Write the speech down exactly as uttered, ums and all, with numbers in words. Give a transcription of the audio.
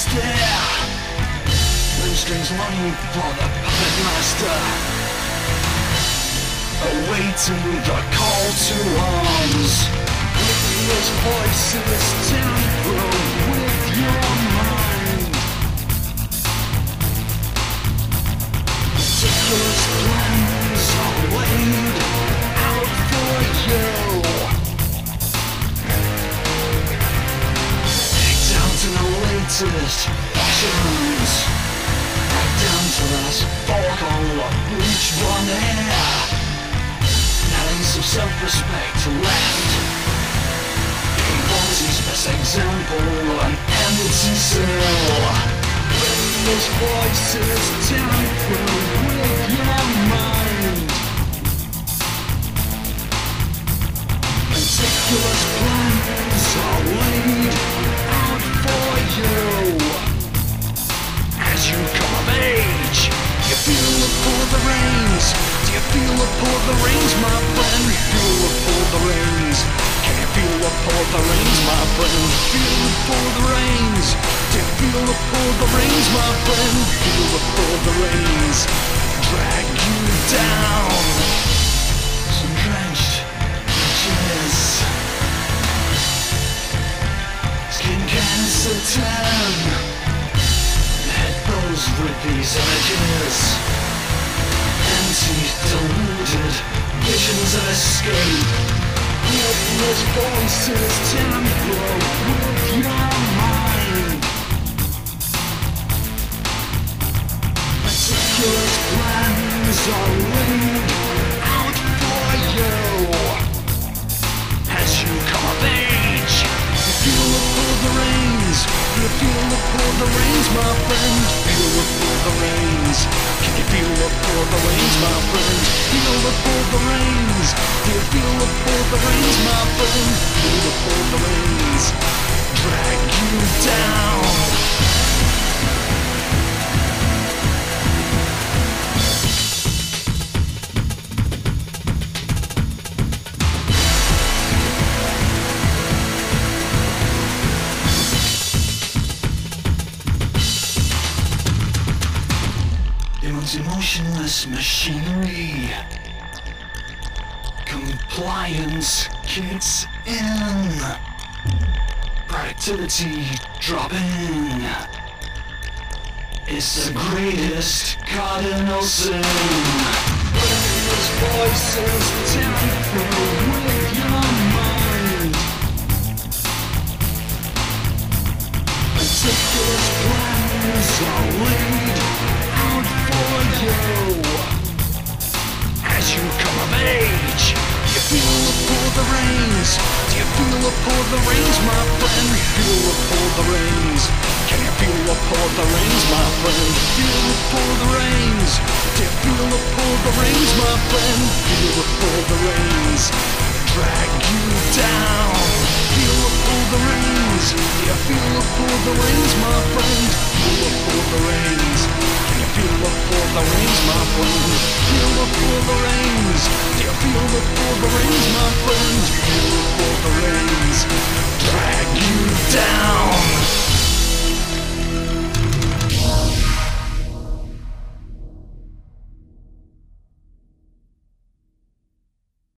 stare. Them strings longing for the puppet master, awaiting the call to arms. Those voices tamper with your mind. Meticulous plans are laid out for you. Down to the latest fashions, back down to that fork of bleached blonde hair. Nothing of self-respect left. He wants his best example, an empty cell. Those voices tamper with your mind. Meticulous plans are laid out for you. As you come of age, you feel the pull of the reins. Do you feel the pull of the reins, my friend? Feel the pull of the reins. Can you feel the pull of the reins, my friend? Feel the pull of the reins. Do you feel the pull of the reins, my friend? Feel the pull of the reins. Drag you down. Some drenched cheers. Skin cancer tan. Head buzz with these images. Anti-deluded visions of escape. Helpless voices tamper with your mind. Meticulous plans are laid out for you. As you come of age, you feel the pull of the reins. You feel the pull of the reins, my friend. Feel the pull of the reins. Can you feel the pull of the reins, my friend? Feel the pull of the reins. Do you feel the pull of the reins, my friend? Feel the pull of the reins. Drag you down. Emotionless machinery. Compliance kicks in. Productivity dropping. It's the greatest cardinal sin. Those voices tamper with your mind. Meticulous plans are laid out for you. As you come of age, you feel the pull of the reins. Do you feel the pull of the reins, my friend? Feel the pull of the reins. Can you feel the pull of the reins, my friend? Feel the pull of the reins. Do you feel the pull of the reins, my friend? Feel the pull of the reins. Drag you down. Feel the pull of the reins. Do you feel the pull of the reins, my friend? Feel the pull of the reins. Can you feel the pull of the reins, my friend? Feel the pull of the reins. Do you feel the pull of the reins, my friend? Feel the pull of the reins. Drag you down.